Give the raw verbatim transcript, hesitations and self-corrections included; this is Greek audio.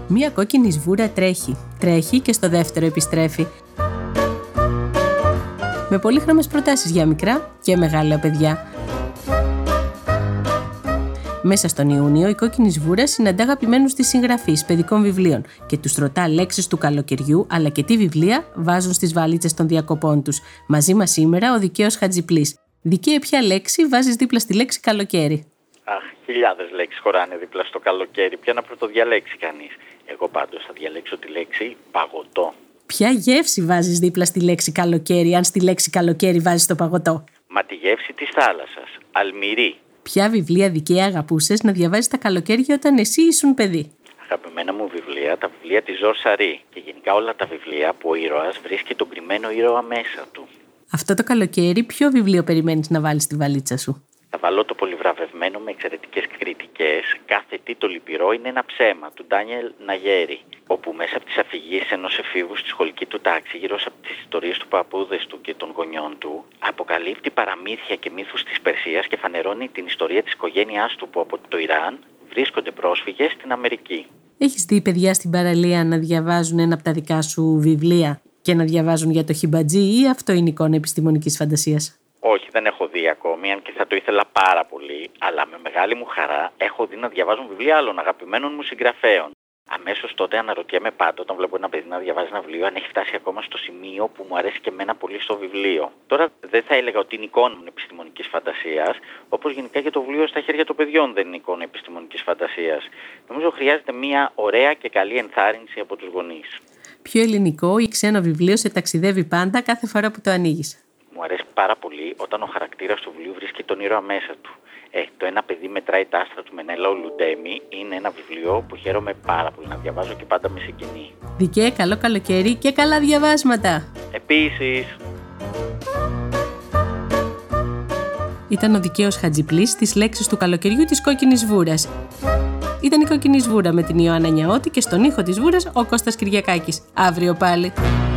Μία κόκκινη σβούρα τρέχει, τρέχει και στο δεύτερο επιστρέφει. Με πολύχρωμες προτάσεις για μικρά και μεγάλα παιδιά. Μέσα στον Ιούνιο, η κόκκινη σβούρα συναντά αγαπημένους της συγγραφής παιδικών βιβλίων και τους ρωτά λέξεις του καλοκαιριού, αλλά και τι βιβλία βάζουν στις βαλίτσες των διακοπών τους. Μαζί μας σήμερα ο Δικαίος Χατζιπλής. Δικαίε, ποια λέξη βάζεις δίπλα στη λέξη καλοκαίρι? Αχ, χιλιάδες λέξεις χωράνε δίπλα στο καλοκαίρι. Ποια να πρωτοδιαλέξει κανείς? Εγώ πάντως θα διαλέξω τη λέξη παγωτό. Ποια γεύση βάζεις δίπλα στη λέξη καλοκαίρι, αν στη λέξη καλοκαίρι βάζεις το παγωτό? Μα τη γεύση της θάλασσας. Αλμυρή. Ποια βιβλία, Δικαία, αγαπούσες να διαβάζεις τα καλοκαίρια όταν εσύ ήσουν παιδί? Αγαπημένα μου βιβλία, τα βιβλία της Ζορ Σαρή και γενικά όλα τα βιβλία που ο ήρωας βρίσκει τον κρυμμένο ήρωα μέσα του. Αυτό το καλοκαίρι, ποιο βιβλίο περιμένεις να βάλεις στη βαλίτσα σου? Θα βάλω το πολυβραβευμένο με εξαιρετικές κριτικές «Κάθε τι το λυπηρό είναι ένα ψέμα» του Ντάνιελ Ναγέρη, όπου μέσα από τις αφηγήσεις ενός εφήβου στη σχολική του τάξη, γύρω από τις ιστορίες του παππούδες του και των γονιών του, αποκαλύπτει παραμύθια και μύθους της Περσίας και φανερώνει την ιστορία της οικογένειάς του που από το Ιράν βρίσκονται πρόσφυγες στην Αμερική. Έχεις δει παιδιά στην παραλία να διαβάζουν ένα από τα δικά σου βιβλία και να διαβάζουν για το χιμπατζή, ή αυτό είναι εικόνα επιστημονικής φαντασίας? Όχι, δεν έχω δει ακόμη, αν και θα το ήθελα πάρα πολύ, αλλά με μεγάλη μου χαρά έχω δει να διαβάζουν βιβλία άλλων αγαπημένων μου συγγραφέων. Αμέσως τότε αναρωτιέμαι πάντα όταν βλέπω ένα παιδί να διαβάζει ένα βιβλίο αν έχει φτάσει ακόμα στο σημείο που μου αρέσει και εμένα πολύ στο βιβλίο. Τώρα δεν θα έλεγα ότι είναι εικόνα επιστημονικής φαντασίας, όπως γενικά και το βιβλίο στα χέρια των παιδιών δεν είναι εικόνα επιστημονικής φαντασίας. Νομίζω χρειάζεται μια ωραία και καλή ενθάρρυνση από τους γονείς. Ποιο ελληνικό ή ξένο βιβλίο σε ταξιδεύει πάντα κάθε φορά που το ανοίγεις? Μου αρέσει πάρα πολύ όταν ο χαρακτήρας του βιβλίου βρίσκει τον ήρωα μέσα του. Ε, το «Ένα παιδί μετράει τα άστρα του» Μενέλα Ολουντέμι είναι ένα βιβλίο που χαίρομαι πάρα πολύ να διαβάζω και πάντα με συγκινεί. Δικαίε, καλό καλοκαίρι και καλά διαβάσματα! Επίσης. Ήταν ο Δικαίος Χατζιπλής στις λέξεις του καλοκαιριού της κόκκινης σβούρας. Ήταν η κόκκινη σβούρα με την Ιωάννα Νιαώτη και στον ήχο της σβούρας ο Κώστας Κυριακάκης. Αύριο πάλι.